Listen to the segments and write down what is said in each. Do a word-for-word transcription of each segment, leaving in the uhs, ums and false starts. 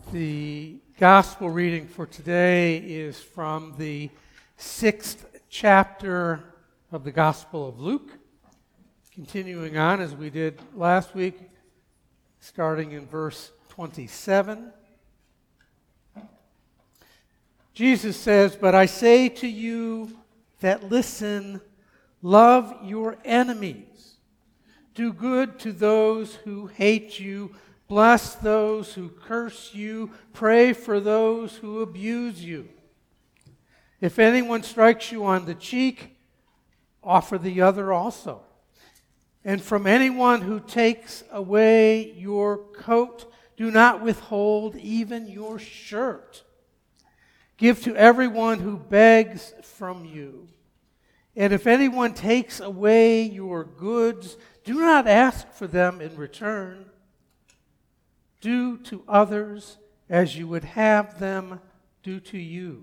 The gospel reading for today is from the sixth chapter of the Gospel of Luke. Continuing on as we did last week, starting in verse twenty-seven. Jesus says, "But I say to you that listen, love your enemies. Do good to those who hate you. Bless those who curse you. Pray for those who abuse you. If anyone strikes you on the cheek, offer the other also. And from anyone who takes away your coat, do not withhold even your shirt. Give to everyone who begs from you. And if anyone takes away your goods, do not ask for them in return. Do to others as you would have them do to you.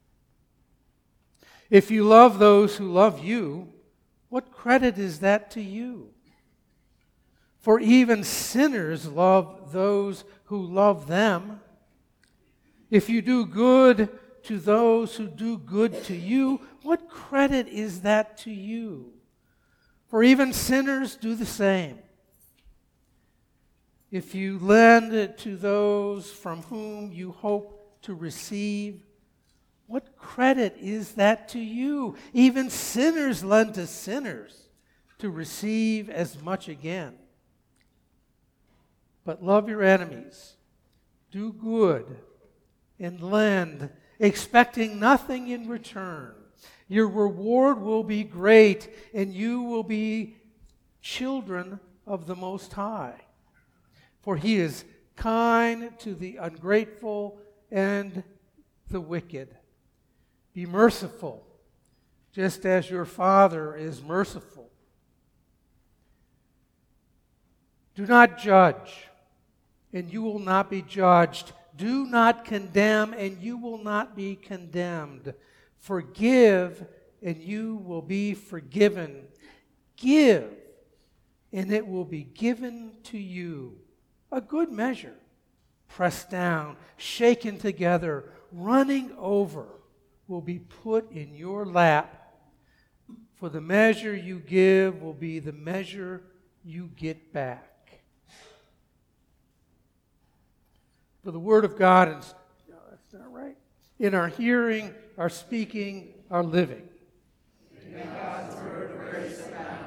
If you love those who love you, what credit is that to you? For even sinners love those who love them. If you do good to those who do good to you, what credit is that to you? For even sinners do the same. If you lend to those from whom you hope to receive, what credit is that to you? Even sinners lend to sinners to receive as much again. But love your enemies, do good, and lend, expecting nothing in return. Your reward will be great, and you will be children of the Most High. For he is kind to the ungrateful and the wicked. Be merciful, just as your Father is merciful. Do not judge, and you will not be judged. Do not condemn, and you will not be condemned. Forgive, and you will be forgiven. Give, and it will be given to you. A good measure, pressed down, shaken together, running over, will be put in your lap. For the measure you give will be the measure you get back." For the word of God, and no, that's not right. In our hearing, our speaking, our living. May God's word of grace abound.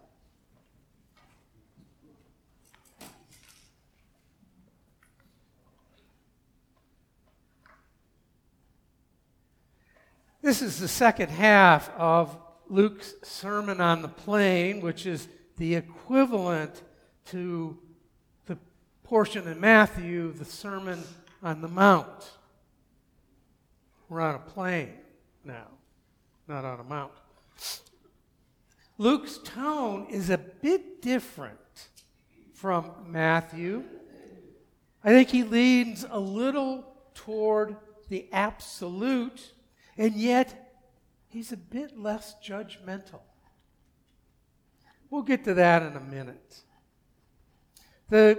This is the second half of Luke's Sermon on the Plain, which is the equivalent to the portion in Matthew, the Sermon on the Mount. We're on a plain now, not on a mount. Luke's tone is a bit different from Matthew. I think he leans a little toward the absolute, and yet, he's a bit less judgmental. We'll get to that in a minute. The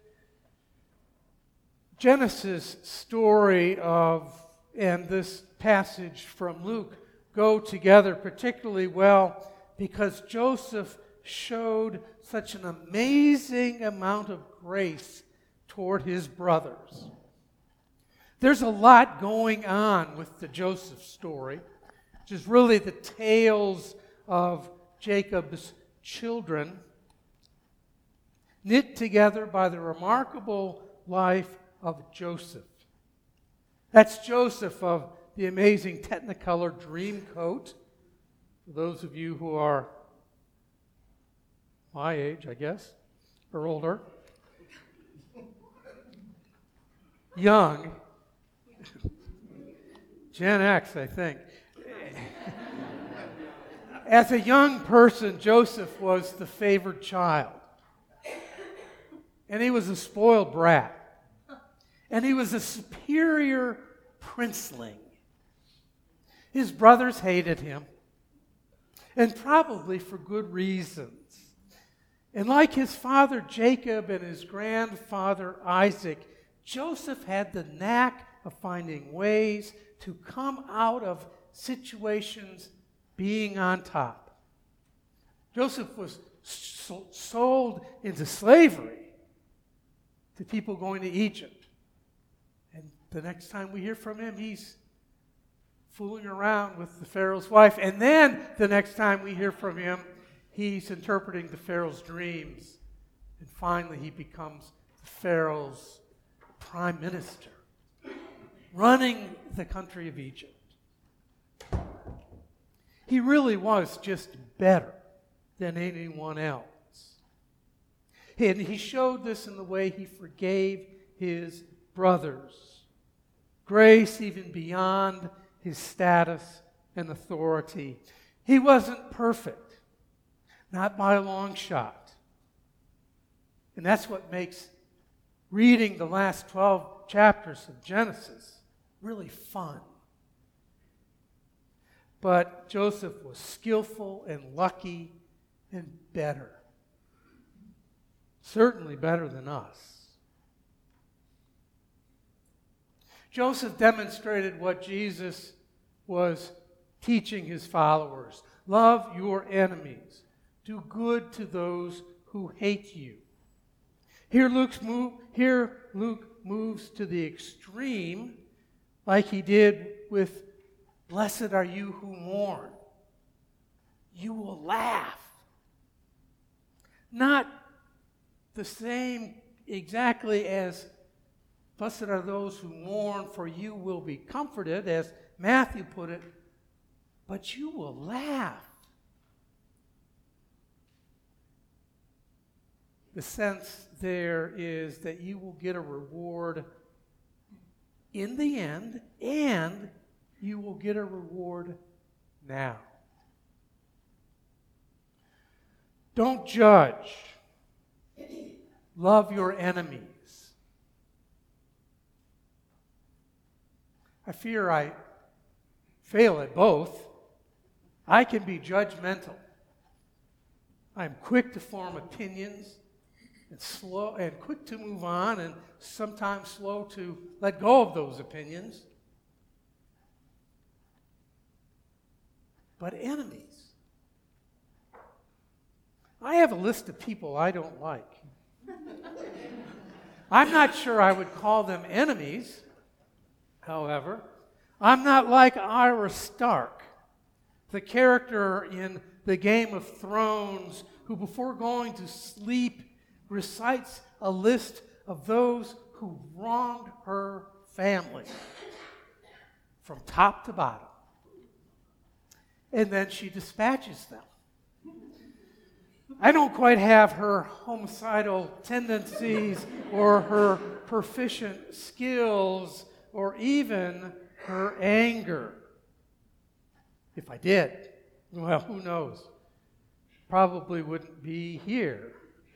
Genesis story of and this passage from Luke go together particularly well because Joseph showed such an amazing amount of grace toward his brothers. There's a lot going on with the Joseph story, which is really the tales of Jacob's children, knit together by the remarkable life of Joseph. That's Joseph of the amazing Technicolor Dreamcoat. For those of you who are my age, I guess, or older. Young. Gen X, I think. As a young person, Joseph was the favored child. And he was a spoiled brat. And he was a superior princeling. His brothers hated him. And probably for good reasons. And like his father Jacob and his grandfather Isaac, Joseph had the knack of finding ways to come out of situations being on top. Joseph was sold into slavery to people going to Egypt. And the next time we hear from him, he's fooling around with the Pharaoh's wife. And then the next time we hear from him, he's interpreting the Pharaoh's dreams. And finally, he becomes the Pharaoh's prime minister, running the country of Egypt. He really was just better than anyone else. And he showed this in the way he forgave his brothers. Grace even beyond his status and authority. He wasn't perfect, not by a long shot. And that's what makes reading the last twelve chapters of Genesis really fun. But Joseph was skillful and lucky and better. Certainly better than us. Joseph demonstrated what Jesus was teaching his followers. Love your enemies. Do good to those who hate you. Here, Luke's move, here Luke moves to the extreme, like he did with blessed are you who mourn. You will laugh. Not the same exactly as blessed are those who mourn, for you will be comforted, as Matthew put it, but you will laugh. The sense there is that you will get a reward in the end, and you will get a reward now. Don't judge. Love your enemies. I fear I fail at both. I can be judgmental. I'm quick to form opinions and slow and quick to move on, and sometimes slow to let go of those opinions. But enemies. I have a list of people I don't like. I'm not sure I would call them enemies, however. I'm not like Arya Stark, the character in the Game of Thrones who, before going to sleep, recites a list of those who wronged her family from top to bottom. And then she dispatches them. I don't quite have her homicidal tendencies or her proficient skills or even her anger. If I did, well, who knows? Probably wouldn't be here.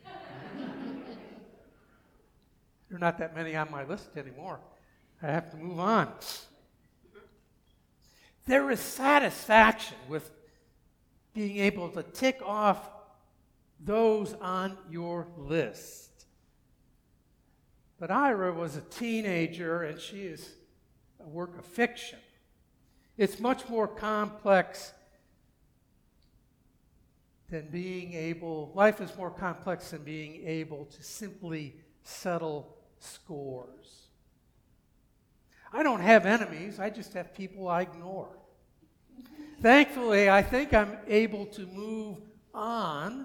There are not that many on my list anymore. I have to move on. There is satisfaction with being able to tick off those on your list. But Ira was a teenager, and she is a work of fiction. It's much more complex than being able, life is more complex than being able to simply settle scores. I don't have enemies, I just have people I ignore. Thankfully, I think I'm able to move on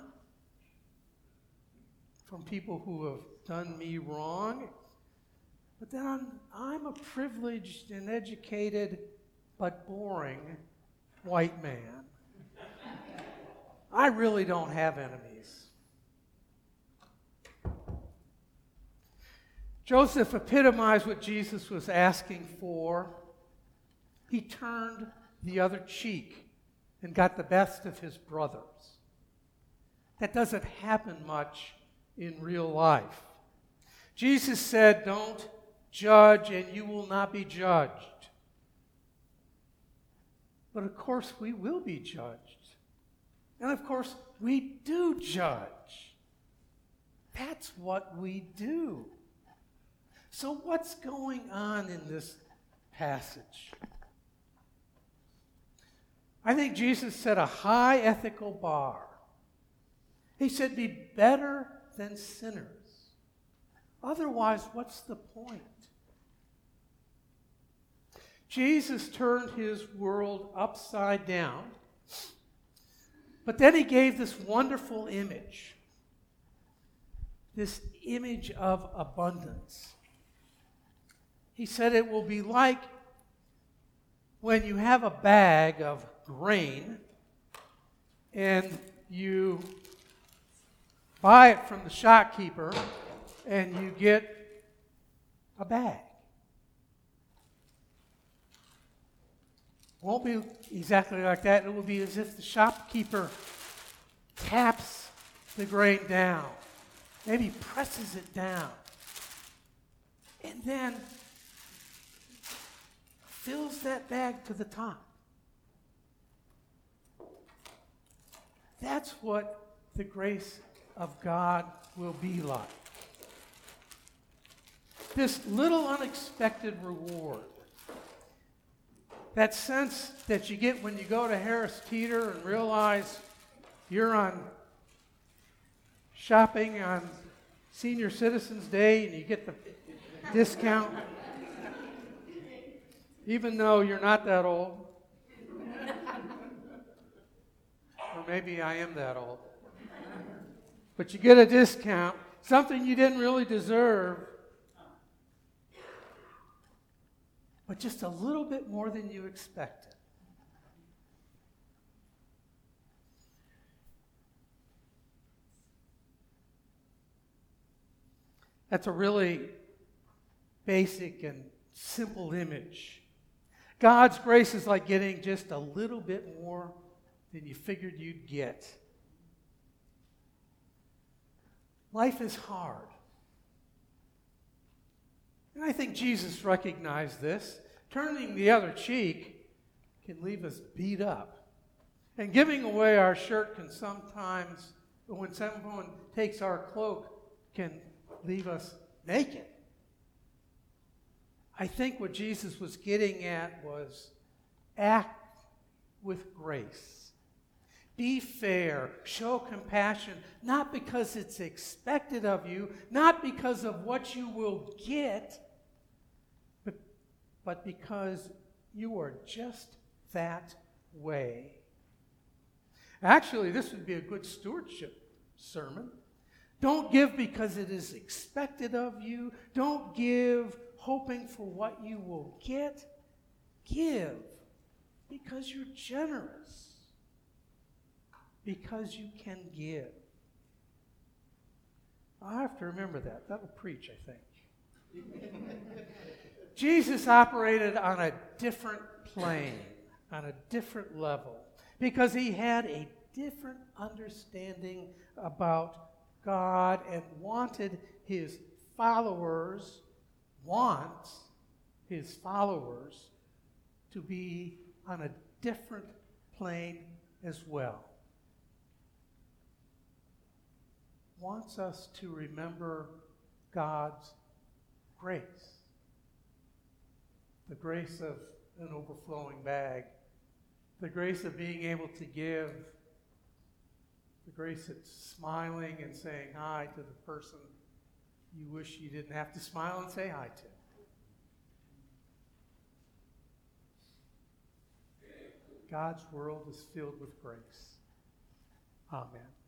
from people who have done me wrong. But then I'm, I'm a privileged and educated but boring white man. I really don't have enemies. Joseph epitomized what Jesus was asking for. He turned the other cheek and got the best of his brothers. That doesn't happen much in real life. Jesus said, "Don't judge and you will not be judged." But of course we will be judged. And of course we do judge. That's what we do. So what's going on in this passage? I think Jesus set a high ethical bar. He said, be better than sinners. Otherwise, what's the point? Jesus turned his world upside down, but then he gave this wonderful image, this image of abundance. He said it will be like when you have a bag of grain and you buy it from the shopkeeper and you get a bag. Won't be exactly like that. It will be as if the shopkeeper taps the grain down, maybe presses it down, and then fills that bag to the top. That's what the grace of God will be like. This little unexpected reward. That sense that you get when you go to Harris Teeter and realize you're on shopping on Senior Citizens Day and you get the discount, even though you're not that old. Or maybe I am that old. But you get a discount, something you didn't really deserve, but just a little bit more than you expected. That's a really basic and simple image. God's grace is like getting just a little bit more than you figured you'd get. Life is hard. And I think Jesus recognized this. Turning the other cheek can leave us beat up. And giving away our shirt can sometimes, when someone takes our cloak, can leave us naked. I think what Jesus was getting at was act with grace. Be fair. Show compassion, not because it's expected of you, not because of what you will get, but, but because you are just that way. Actually, this would be a good stewardship sermon. Don't give because it is expected of you. Don't give hoping for what you will get. Give because you're generous. Because you can give. I have to remember that. That'll preach, I think. Jesus operated on a different plane, on a different level, because he had a different understanding about God and wanted his followers, wants his followers to be on a different plane as well. Wants us to remember God's grace. The grace of an overflowing bag. The grace of being able to give. The grace of smiling and saying hi to the person you wish you didn't have to smile and say hi to. God's world is filled with grace. Amen.